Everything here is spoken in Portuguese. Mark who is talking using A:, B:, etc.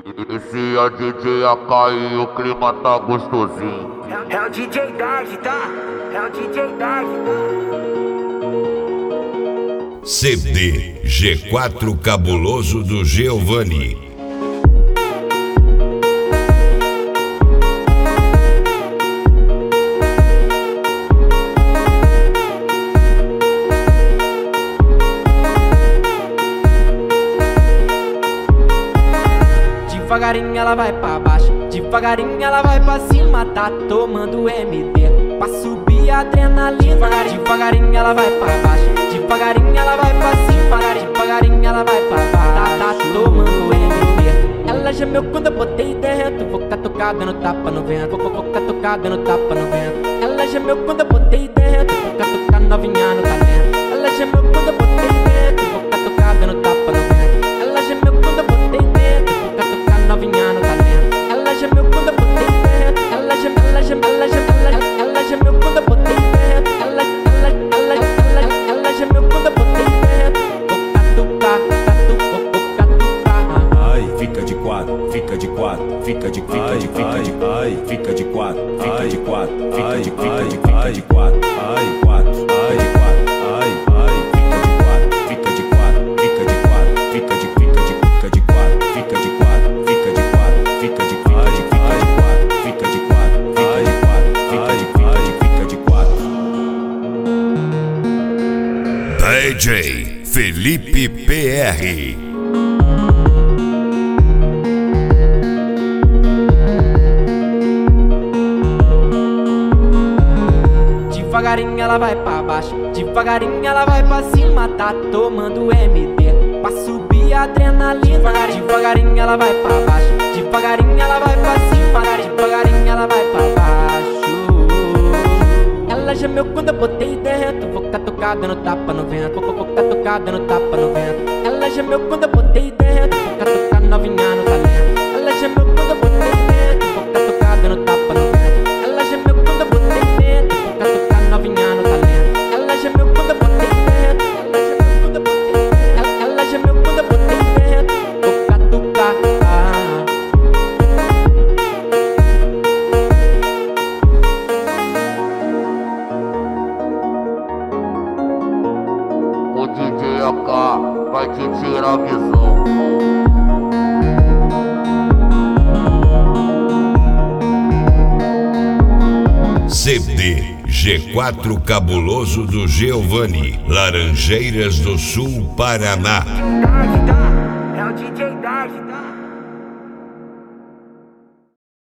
A: Esse é o DJ AK e o clima tá gostosinho.
B: É o DJ Dard, tá? É o DJ Dard, tá?
C: CD G4 Cabuloso do Giovanni.
D: Devagarinho ela vai pra baixo, devagarinho ela vai pra cima. Tá tomando MD pra subir a adrenalina. Devagarinho ela vai pra baixo, devagarinho ela vai pra cima. Devagarinho ela vai pra baixo, tá tomando MD. Ela gemeu quando eu botei dentro. Vou catucar dando tapa no vento. Vou catucar dando tapa no vento. Ela gemeu quando eu botei dentro. Vou catucar novinha no talento. Ela gemeu quando eu botei dentro. Vou catucar dando tapa no vento. Ela gemeu quando eu botei dentro. Vou catucar novinha no talento. Ela gemeu quando eu botei dentro. Ela gemeu quando eu botei dentro. Ela gemeu quando eu botei dentro. Vou catucar.
E: Ai, fica de quatro, fica de quatro, fica de quatro, ai, fica de quatro, fica de quatro, fica de quatro, ai, quatro, ai, de quatro, ai, fica de quatro, fica de quatro, fica de quatro, fica de quatro, fica de quatro, fica de quatro, fica de quatro, fica de quatro, fica de quatro.
C: DJ Felipe PR.
D: Devagarinho ela vai pra baixo, devagarinho ela vai pra cima. Tá tomando MD pra subir a adrenalina. Devagarinho ela vai pra baixo, devagarinho ela vai pra cima. Devagarinho ela vai pra baixo. Ela gemeu quando eu botei dentro. Vou catucar dando tapa no vento. Vou catucar dando tapa no vento. Ela gemeu quando eu botei dentro. Vou catucar novinha no talento. Ela gemeu quando eu botei dentro. Vou catucar dando tapa no vento. Ela gemeu quando eu botei dentro. Vou catucar novinha no talento. Ela gemeu quando eu botei dentro. Ela gemeu quando eu botei dentro. Vou catucar.
A: O DJ AK vai te tirar a visão.
C: CD G4 Cabuloso do Giovanni, Laranjeiras do Sul, Paraná.
B: Dard, tá? É o DJ Dard,